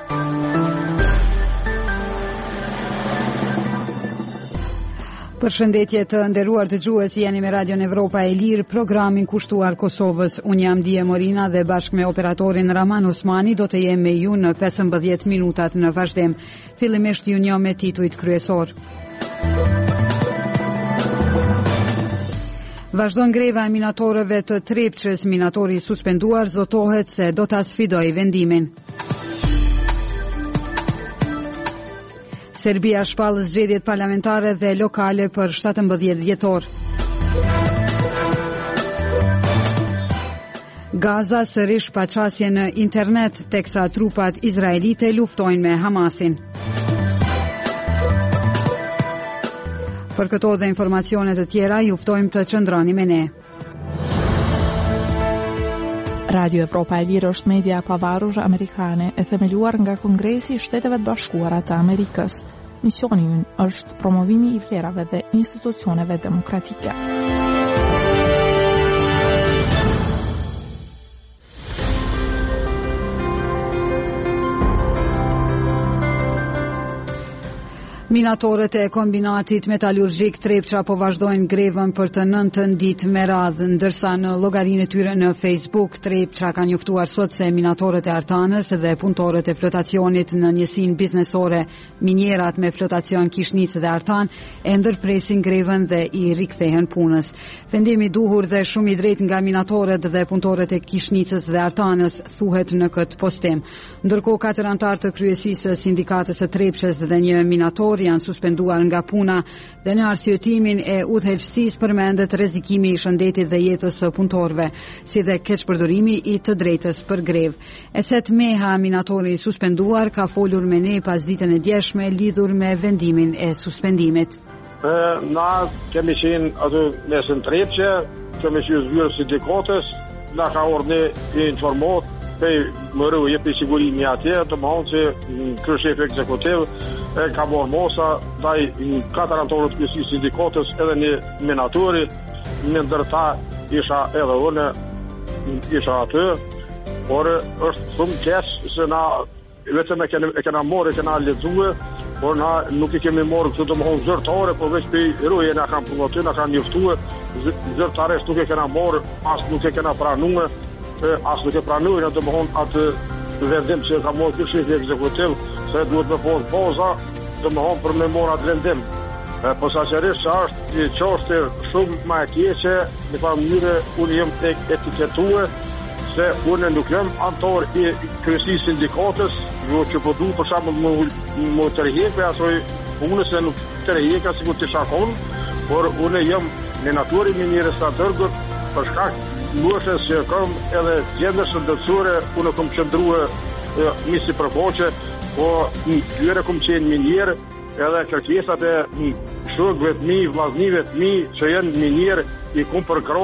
Përshëndetje të nderuar dëgjues, jeni me Radion Evropa e Lirë, programin kushtuar Kosovës. Unë jam Dije Morina dhe bashkë me operatorin Raman Osmani do të jem me ju në 15 minutat në vazhdim. Fillimisht ju njoh me titujt kryesor. Vazhdon greva e minatorëve të Trepçës, minatori suspenduar zotohet se do ta sfidojë vendimin. Serbia shpall zgjedhjet parlamentare dhe lokale për 17 dhjetor. Gaza sërish paqasje në internet, teksa trupat izraelite luftojnë me Hamasin. Për këto dhe informacionet të tjera, ju ftojmë të qëndroni me ne. Radio Evropa e Lirë është media pavarur amerikane e themeluar nga Kongresi i Shteteve të Bashkuara të Amerikës. Misioni i ynë është promovimi i vlerave dhe institucioneve demokratike. Minatorët e kombinatit metalurgjik Trepça po vazhdojnë grevën për të 9 ditë me radhë, ndërsa në llogarinë e tyre në Facebook Trepça ka njoftuar sot se minatorët e Artanës dhe punëtorët e flotacionit në njësinë biznesore minierat me flotacion Kishnicë dhe Artan e ndërpresin grevën dhe i rikthehen punës. Vendimi i duhur dhe shumë i drejtë nga minatorët dhe punëtorët e Kishnicës dhe Artanës thuhet në këtë postim. Ndërkohë 4 anëtar të kryesisë së sindikatës së Trepçës dhe një minator janë suspenduar nga puna dhe në arsyetimin e udhëheqësisë përmendet rrezikimi i shëndetit dhe jetës së punëtorëve, si dhe keqpërdorimi i të drejtës për grevë. Eset Meha, minatori i suspenduar, ka folur me ne pas ditën e djeshme lidhur me vendimin e suspendimit. Na kemi qenë aty nesën Trepçe, kemi qenë zyrë sindikatës, na ka urdhë të informohet më rrë jepi sigurimi atje, të më honë që kryeshef ekzekutiv ka bërë mosa, daj 4 anëtorët kryesi sindikatës edhe një minatori, në ndërta isha edhe unë, isha aty, por është shumë keq se na vetëm e kena morë, e kena lexue, por na nuk i kemi morë këtu të më honë zërtare, por veç për rruje na kanë punë aty, na kanë njoftue, zërtares nuk e kena morë, as nuk e kena pranue, as nuk e pranujnë të më honë atë vendim që ka morë kërshit ekzekutiv, se duhet me posë baza të më honë për me morë atë vendim. Posaçërisht që është një çështje shumë ma e keqe, në fa mënyre unë jem etiketue, se unë nuk jem antar i kryesisë sindikatës, jo që po du për shembull më tërheqë asoj punës se nuk tërheqa sikur të shakon, por unë jem në naturi minierës së tërgut për shkak luashës që kam edhe gjendë shëndetësore, unë kam qëndrua misi përpoqe, po në tyre kam qenë minierë, edhe kërkesat e shokëve të mi, vllaznive të mi që janë minierë, i kum përkro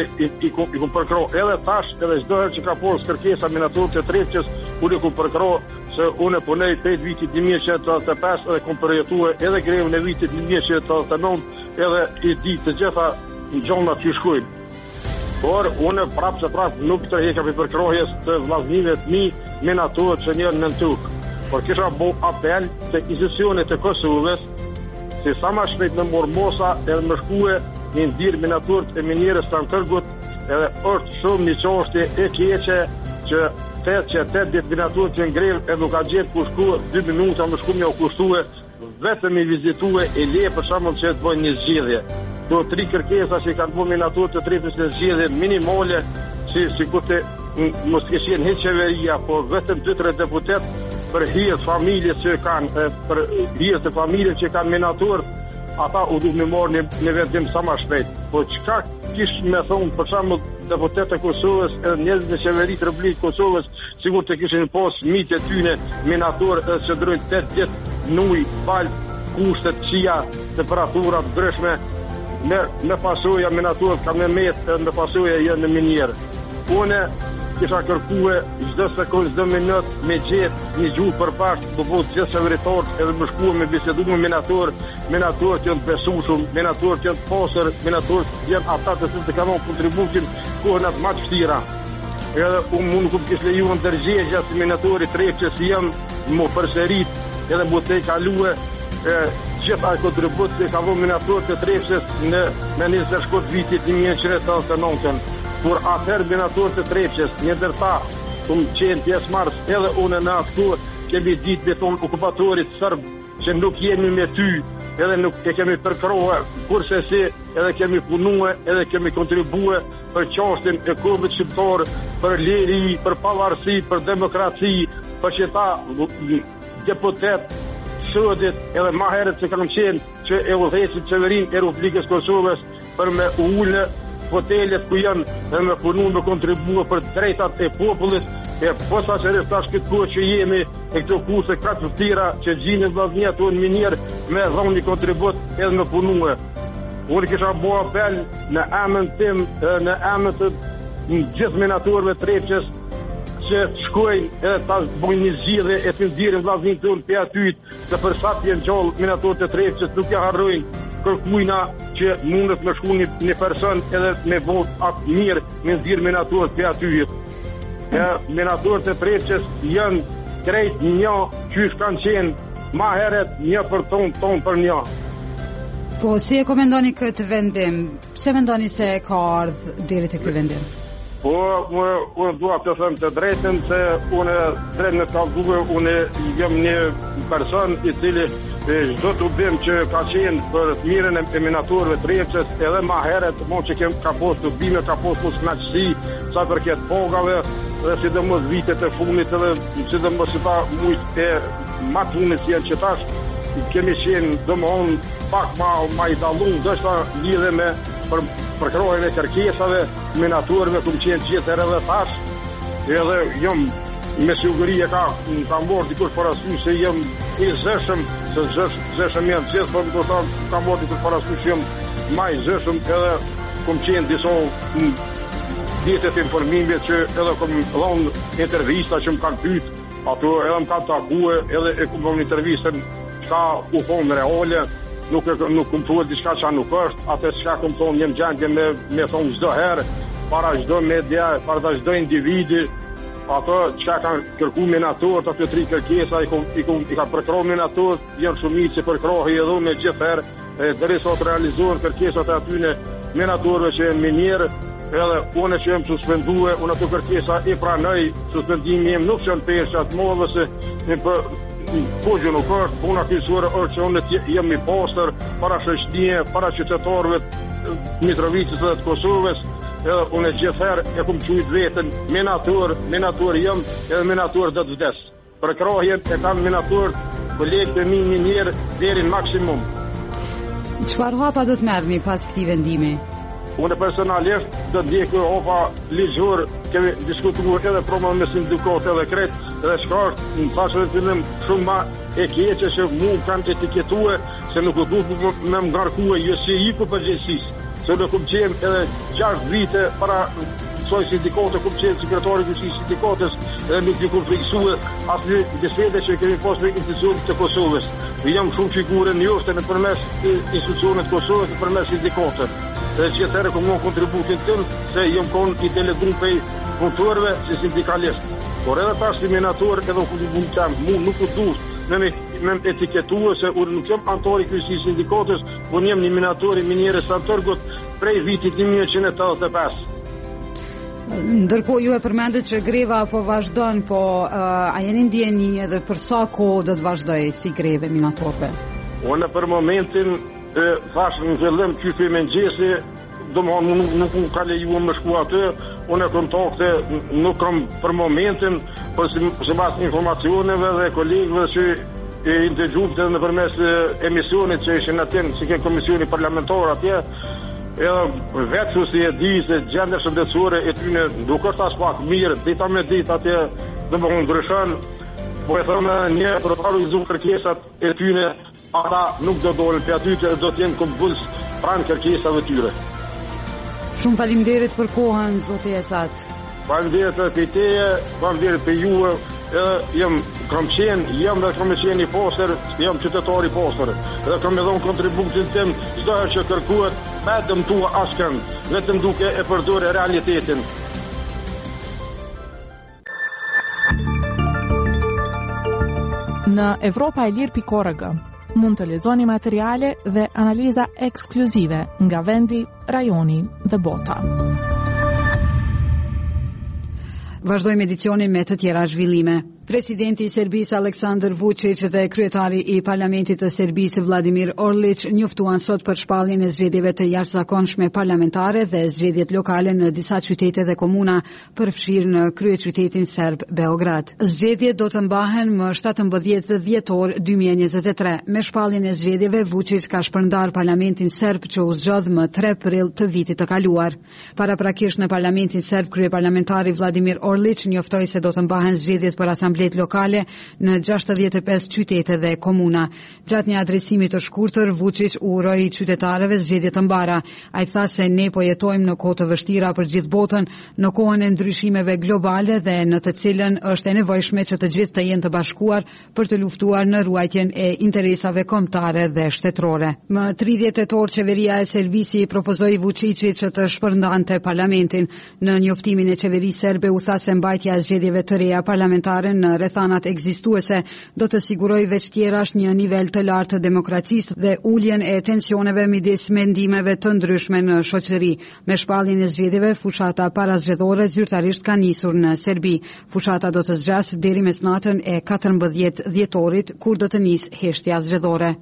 edhe tash, edhe çdo herë që ka posë kërkesa minatorët e Trepçës, unë kum përkro se unë punoj 8 vitit 1985 edhe kum përjetuar edhe grevën e vitit 1989, edhe i di të gjitha gjona që shkojnë. Por unë prapë nuk të heka për përkrohjes të vllaznive të mi minatorët që njërë në tukë. Por kisha bo apel të institucionet të Kosovës se sa ma shpejt në morë mosa edhe më shkue një ndirë minatorët e minierës të në tërgut, edhe është shumë një çështje e keqe që 8 ditë minatorët që në grevë edhe nuk ka gjetë ku shkue 2 minuta më shku mja u kushtue vetëm i vizitue e le për shembull që të bëjnë një zgjedhje. Do 3 kërkesa që kanë bërë minatorët të Trepçës në zgjedhje minimale, si kur të mos të këshin hiç qeveria, por vetëm 2-3 deputet për hir të familjes që kanë, për hir të familjes që kanë minatorët, ata u duhet me marrë në vendim sa më shpejt. Po çka kish me thonë për shembull deputetë e Kosovës edhe njerëzit në qeveritë të Republikës Kosovës, sigur të kishin pas mitë tyne minatorë edhe që drojnë 8 ditë nuj, fal, kushtet, qia, temperaturat ndryshme. Në pasoja minatorët ka me metë në pasoja janë në minierë. Une kisha kërkue çdo sekundë, çdo minutë me gjetë një gjuhë përbashkë, do bëhet gjithë qeveritorët edhe më shkuar me bisedu me minatorët janë të besueshëm, minatorët janë të pasër, minatorët janë ata të cilët kanë dhënë kontributin kohën atë më të vështira. edhe unë nuk kishë leju në dërgjegja si minatori Trepçës jam më përsërit edhe më të kalue gjitha e kontribut që ka vëmë minator të Trepçës në menisë shkurt vitit 1979, kur atëherë minator të Trepçës, një ndërta, qenë pjesë marës edhe une në atë kemi ditë beton okupatorit sërbë që nuk jemi me ty, edhe nuk e kemi përkrohe, kurse si edhe kemi punue, edhe kemi kontribue për qashtin e kombit shqiptar, për leri, për pavarësi, për demokraci, për që ta deputet shëdit edhe ma herët që kanë qenë që e udhëheqin qeverin e Republikës Kosovës për me ullë hotelet ku janë dhe me punu me kontribue për drejtat e popullit e posa që restash këtë kohë që jemi e këto kurse ka të tira që gjinin vllaznia tonë minjerë me dhonë një kontribut edhe me punue. Unë kisha bo apel në emën tim, në emën të gjithë minatorëve Trepçës që shkojnë edhe ta bojnë një zgjidhje e të nxjerrin vllaznin tonë për atyt se për sa të jenë gjallë minatorët e Trepçës nuk ja harrojnë kërkujna që mundet me shku një person edhe me vot atë mirë me nxjerr minatorët për atyt. Minatorët e Trepçës janë krejt një qysh kanë qenë ma heret një për ton për një. Po, si e komendoni këtë vendim? Pse mendoni se ka ardhë deri te ky vendim? Po, unë dua të them të drejtën se unë drejt në kallëzue, unë jam një person i cili çdo të bim që ka qenë për mirën e minatorëve Trepçës edhe ma heret, që ka posë të bime, ka posë mos knaqësi, sa përket pogave, dhe sidomos vitet e fundit edhe sidomos që ta mujt e matë fundit si janë që tash, kemi qenë domthon pak ma i dallun, dështa lidhe me përkrohen e kërkesave, minatorëve kum qenë gjithë edhe tash, edhe jam me siguri e ka morë dikush parasysh se jam i zëshëm, se zëshëm janë gjithë, por do të ka morë dikush parasysh se jam ma i zëshëm edhe kum qenë disa ditët informimit që edhe kum dhënë intervista që më kanë pyet, ato edhe më kanë takue, edhe e kum dhënë intervistën ka u thonë reale, nuk kum thuhet diçka që nuk është, atë çka kum thonë jam gjendje me thonë çdo herë, para çdo media, para çdo individi, ato që kanë kërku minatorët, ato tri kërkesa i ka përkroh minatorët, janë shumitë që përkrohi edhe me gjithë herë, deri sot realizohen kërkesat e atyne minatorëve që janë minjerë, edhe une që jem suspendue, unë ato kërkesa i pranoj, suspendimi jem nuk që në peshë atë modhe se po gjë nuk është, puna kyçore është që unë jem i pastër para shoqënie, para qytetarëve Mitrovicës dhe të Kosovës, edhe unë gjithherë e kum quajt veten minator jam, edhe minator do të vdes. Për krahjen e kam minator kolegët e mi një njerë deri në maksimum. Çfarë hapa do të merrni pas këtij vendimi? Unë personalisht do të ndjekë hapa ligjor, kemi diskutuar edhe problem me sindikat edhe krejt, edhe shkart, në thashë dhe fillim shumë ma e keqe që mu kanë etiketuar se nuk du me më ngarkue jo si i ku përgjegjësisë, se nuk kum qenë edhe 6 vite para soj sindikate, kum qenë sekretari i sindikatës edhe nuk ju kum friksue asnjë bisede që kemi pas me institucionet të Kosovës. Jam shumë figure njohur nëpërmes institucionet të Kosovës, nëpërmes sindikatës. Dhe gjithërë ku më kontributin tëmë se jëmë konë i delegun për punëtorëve si sindikalist. Por edhe ta si minator edhe kontributin tëmë, mu nuk u duhet me etiketua se unë nuk jam antari kësi sindikatës, unë jem një minatori minjere sa tërgut prej vitit 1985. Ndërkohë ju e përmendët që greva po vazhdon, po a jeni ndjeni edhe për sa kohë do të vazhdoj si greve minatorëve? Unë për momentin thash në fillim qyfi me ngjesi, domethënë nuk ka lejuar më shku atë, unë kontakte nuk kam për momentin, por sipas informacioneve dhe kolegëve që e ndëgjuam nëpërmes emisionit që ishin atë si ke komisioni parlamentar atje, edhe vetë si e di se gjendja shëndetësore e tyne nuk është as pak mirë, dita me ditë atje domethënë ndryshon, po e thonë një për të realizuar kërkesat e tyne, ata nuk do dolën për aty që do t'jenë kompuls pranë kërkesave tyre. Shumë faleminderit për kohën, zoti Esat. Faleminderit për teje, faleminderit për juve, jam qenë i pastër, jam qytetar i pastër, dhe kam dhënë kontributin tim çdo herë që kërkohet, vetëm tua askënd, vetëm duke e përdorur realitetin. Në evropaelirë.org mund të lexoni materiale dhe analiza ekskluzive nga vendi, rajoni dhe bota. Vazhdojmë edicionin me të tjera zhvillime. Presidenti I Serbisë Aleksandar Vučić dhe kryetari I Parlamentit të Serbisë Vladimir Orlić njoftuan sot për shpalljen e zgjedhjeve të jashtëzakonshme parlamentare dhe zgjedhjet lokale në disa qytete dhe komuna, përfshirë në kryeqytetin serb Beograd. Zgjedhjet do të mbahen më 17 dhjetor 2023. Me shpalljen e zgjedhjeve, Vučić ka shpërndar parlamentin serb që u zgjodh më 3 prill të vitit të kaluar. Paraprakisht në parlamentin serb, kryeparlamentari Vladimir Orlić njoftoi se do të mbahen zgjedhjet për asamblet lokale në 65 qytete dhe komuna. Gjatë një adresimi të shkurtër, Vučić uroi qytetarëve zgjedhje të mbara. Ai tha se ne po jetojmë në kohë të vështira për gjithë botën, në kohën e ndryshimeve globale dhe në të cilën është e nevojshme që të gjithë të jenë të bashkuar për të luftuar në ruajtjen e interesave kombëtare dhe shtetërore. Më 30 tetor qeveria e Serbisë I propozoi Vučićit që të shpërndante parlamentin. Në njoftimin e qeverisë serbe u tha se mbajtja e zgjedhjeve të reja parlamentare në rrethanat ekzistuese do të sigurojë veç tjerash një nivel të lartë të demokracisë dhe uljen e tensioneve midis mendimeve të ndryshme në shoqëri. Me shpalljen e zgjedhjeve, fushata parazgjedhore zyrtarisht ka nisur në Serbi. Fushata do të zgjasë deri mesnatën e 14 dhjetorit, kur do të nisë heshtja zgjedhore.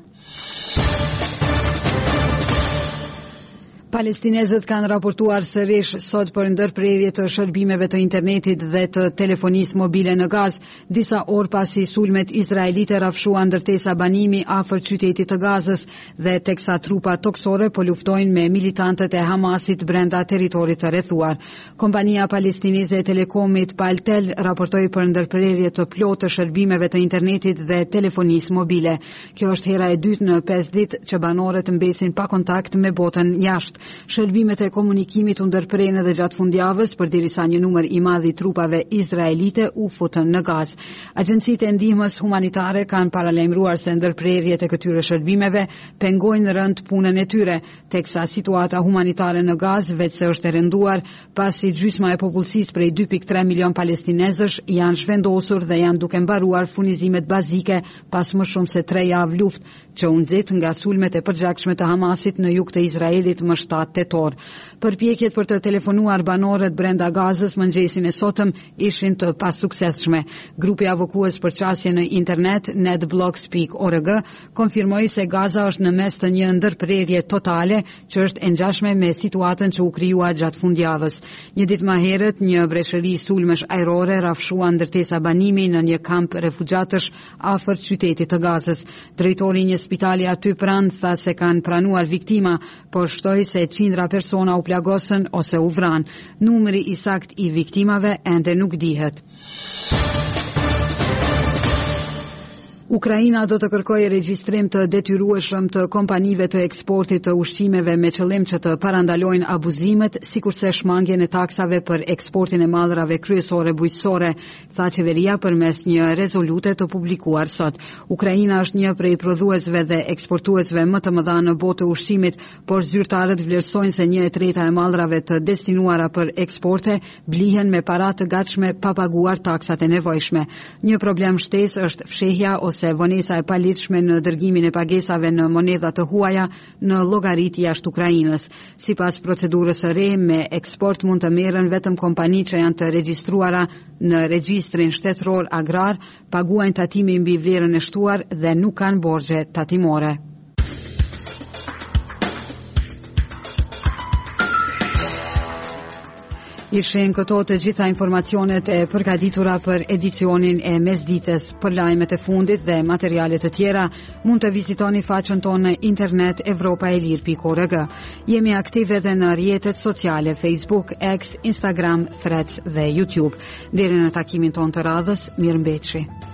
Palestinezët kanë raportuar sërish sot për ndërprerje të shërbimeve të internetit dhe të telefonisë mobile në Gazë, disa orë pasi sulmet izraelite rafshuan ndërtesa banimi afër qytetit të Gazës dhe teksa trupa toksore po luftojnë me militantët e Hamasit brenda territorit të rrethuar. Kompania palestineze e telekomit Paltel raportoi për ndërprerje të plotë të shërbimeve të internetit dhe telefonisë mobile. Kjo është hera e dytë në 5 ditë që banorët mbesin pa kontakt me botën jashtë. Shërbimet e komunikimit u ndërprerën edhe gjatë fundjavës përderisa një numër I madh I trupave izraelite u futën në Gazë. Agjencitë e ndihmës humanitare kanë paralajmëruar se ndërprerjet e këtyre shërbimeve pengojnë rënd punën e tyre, teksa situata humanitare në Gazë vetë se është e rënduar pasi gjysma e popullsisë prej 2.3 milion palestinezësh janë zhvendosur dhe janë duke mbaruar furnizimet bazike pas më shumë se 3 javë luftë që u nxit nga sulmet e përgjakshme të Hamasit në jug të Izraelit më 7 tetor. Përpjekjet për të telefonuar banorët brenda Gazës mëngjesin e sotëm ishin të pasuksesshme. Grupi avokues për qasje në internet NetBlocks.org konfirmoi se Gaza është në mes të një ndërprerje totale që është e ngjashme me situatën që u krijua gjatë fundjavës. Një ditë më herët, një breshëri sulmesh ajrore rafshua ndërtesa banimi në një kamp refugjatësh afër qytetit të Gazës. Drejtori I një spitali aty pranë tha se kanë pranuar viktima, por shtoi se qindra persona u plagosën ose u vranë. Numri I saktë I viktimave ende nuk dihet. Ukraina do të kërkojë regjistrim të detyrueshëm të kompanive të eksportit të ushqimeve me qëllim që të parandalojnë abuzimet, sikurse shmangjen e taksave për eksportin e mallrave kryesore bujqësore, tha qeveria përmes një rezolute të publikuar sot. Ukraina është një prej prodhuesve dhe eksportuesve më të mëdha në botë të ushqimit, por zyrtarët vlerësojnë se 1/3 e mallrave të destinuara për eksporte blihen me para të gatshme pa paguar taksat e nevojshme. Një problem shtesë është fshehja ose vonesa e palitshme në dërgimin e pagesave në monedha të huaja në llogarit jashtë Ukrainës. Sipas procedurës së re, me eksport mund të merren vetëm kompani që janë të regjistruara në regjistrin shtetëror agrar, paguajnë tatime mbi vlerën e shtuar dhe nuk kanë borxhe tatimore. Ishin këto të gjitha informacionet e përgatitura për edicionin e mesdites. Për lajmet e fundit dhe materiale të tjera, mund të vizitoni faqen tonë në internet evropaelirë.org. Jemi aktive edhe në rrjetet sociale Facebook, X, Instagram, Threads dhe YouTube. Deri në takimin tonë të radhës, mirëmbëjtje.